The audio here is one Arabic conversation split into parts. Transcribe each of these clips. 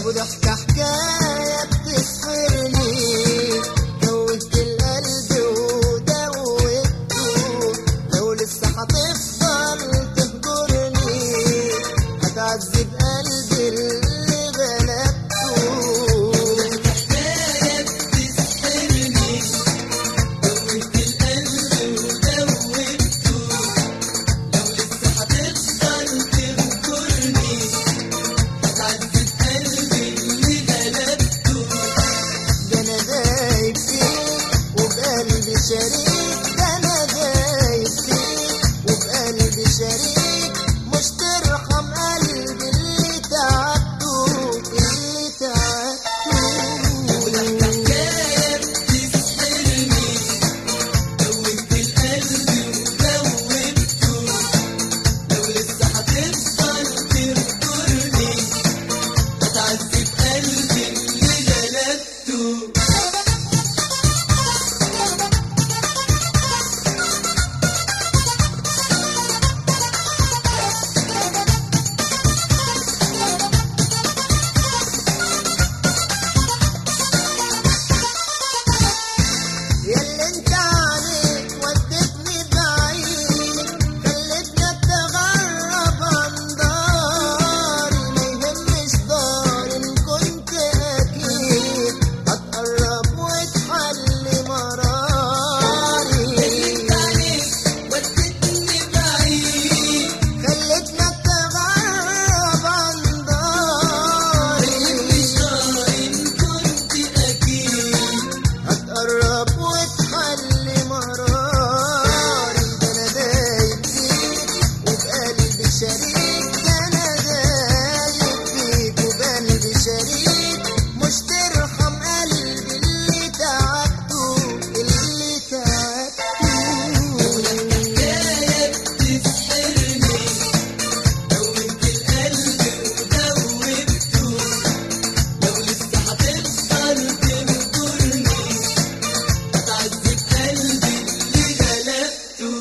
وضحكة حكاية بتسحرني، دوت القلب ودوبته، لو لسه هتفضل تهجرني هتعذب قلبي اللي غلبته. حكاية بتسحرني، دوت القلب ودوبته، لو لسه هتفضل تهجرني هتعذب قلبي اللي غلبته. ده انا دايب فيك وبقلبي شريك، ده انا دايب فيك وبقلبي شريك، مش ترحم قلبي اللي تعبته اللي تعبته. حكاية بتسحرني، دوت القلب ودوبته، لو لسه هتفضل تهجرني هتعذب قلبي اللي غلبته. ياللي انت عليك ودتني بعيد، خلتني اتغرب عن داري، ما يهمش داري ان كنت اكيد هتقرب وتحلي مراري. انت عليك ودتني بعيد، خلتني اتغرب عن داري، مش داري ان كنت اكيد هتقرب وتحلي مراري. ده انا دايب فيك وبقلبي شريك، ده انا دايب فيك وبقلبي شريك، مش ترحم قلبي اللي تعبته اللي تعبته. حكاية بتسحرني، دوت القلب ودوبته، لو لسه هتفضل تهجرني هتعذب قلبي اللي غلبته.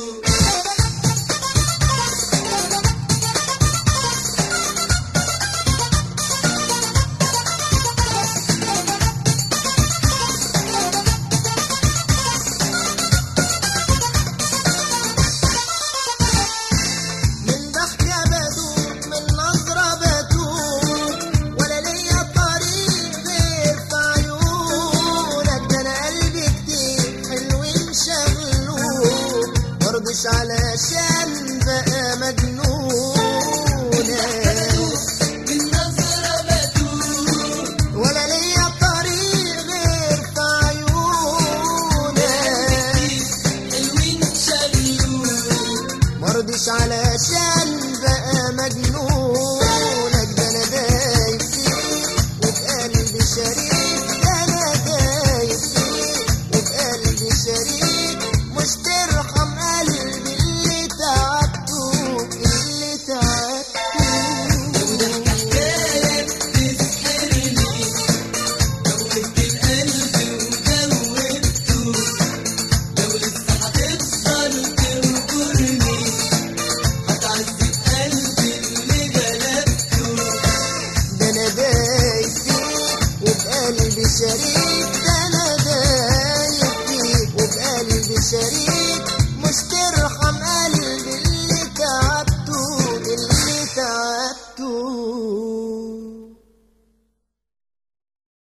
من ضحكة بدوب من نظرة بتوب، ولا ليا طريق غير في عيونك، ده أنا قلبي كتير حلوين شغلوه، مرضش علشان بقى مجنونة. من نظرة بتوب، ولا ليا طريق غير في عيونك، حلوين شغلوه، مرضش علشان